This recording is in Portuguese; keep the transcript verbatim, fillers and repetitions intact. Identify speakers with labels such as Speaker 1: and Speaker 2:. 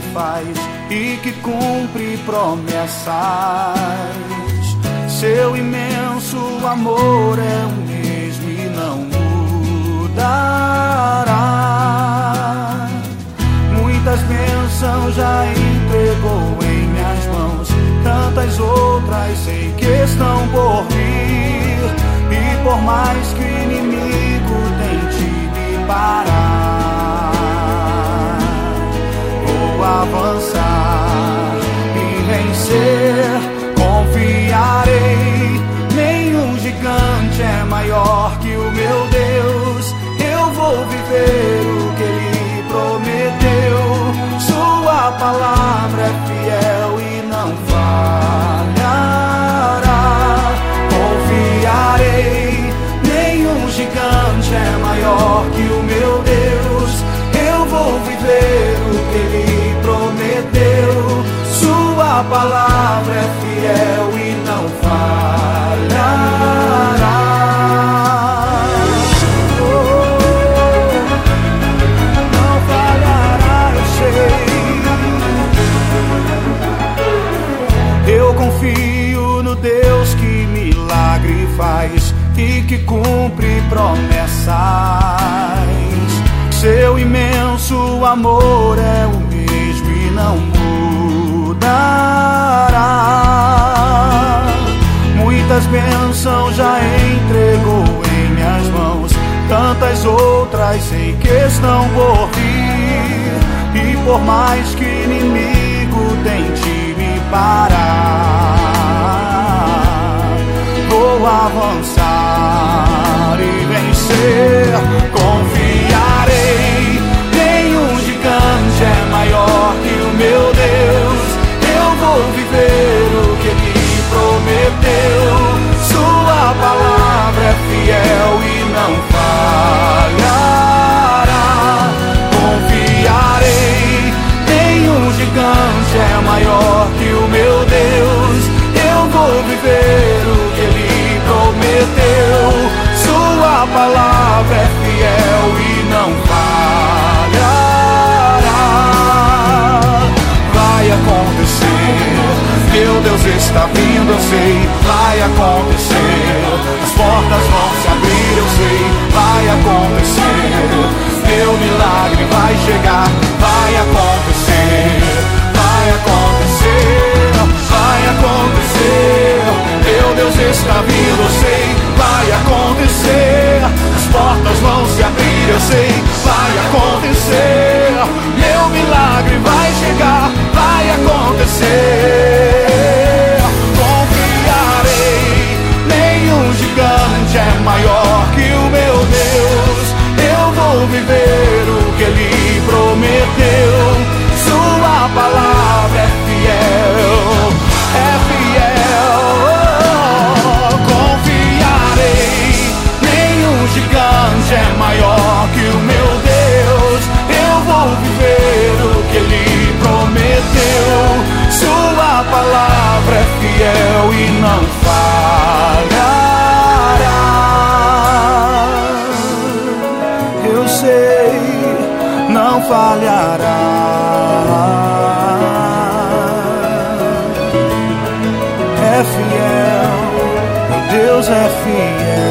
Speaker 1: faz e que cumpre promessas. Seu imenso amor é o mesmo e não mudará. Muitas bênçãos já entregou em minhas mãos, tantas outras sei que estão por vir. E por mais que o inimigo tente me parar, vou avançar e vencer. Confiarei, nenhum gigante é maior que o meu Deus. Eu vou viver o que Ele prometeu. Sua palavra é fiel e não falhará. Confiarei, nenhum gigante é maior que o meu Deus. Eu vou viver o que Ele prometeu. Sua palavra é fiel e não falhará. Não falhará, eu sei. Eu confio no Deus que milagre faz e que cumpre promessas. Seu imenso amor é o mesmo e não mudará. Muitas bênçãos já entregou em minhas mãos, tantas outras sei que estão por vir. E por mais que o inimigo tente me parar, vou avançar e vencer. Confiarei, nenhum gigante é maior que o meu Deus. Eu vou viver o que Ele prometeu. Sua palavra é fiel e não falhará. Confiarei, nenhum gigante é maior que o meu Deus. Eu vou viver o que Ele prometeu. Sua palavra é fiel e não falhará. Vai acontecer, meu Deus está vindo, eu sei. Vai acontecer, as portas vão se abrir, eu sei. Vai acontecer, meu milagre vai chegar. Vai acontecer, vai acontecer, vai acontecer. Meu Deus está vindo, eu sei. Vai acontecer, as portas vão se abrir, eu sei. Vai acontecer, meu milagre vai chegar. Vai acontecer. Confiarei, nenhum gigante é maior que o meu Deus. Eu vou viver o que Ele prometeu. Sua palavra é fiel, é fiel. Confiarei, nenhum gigante é maior que o meu Deus. Eu vou viver o que Ele prometeu. Sua palavra é fiel e não falhará. Eu sei, não falhará. É fiel, Deus é fiel.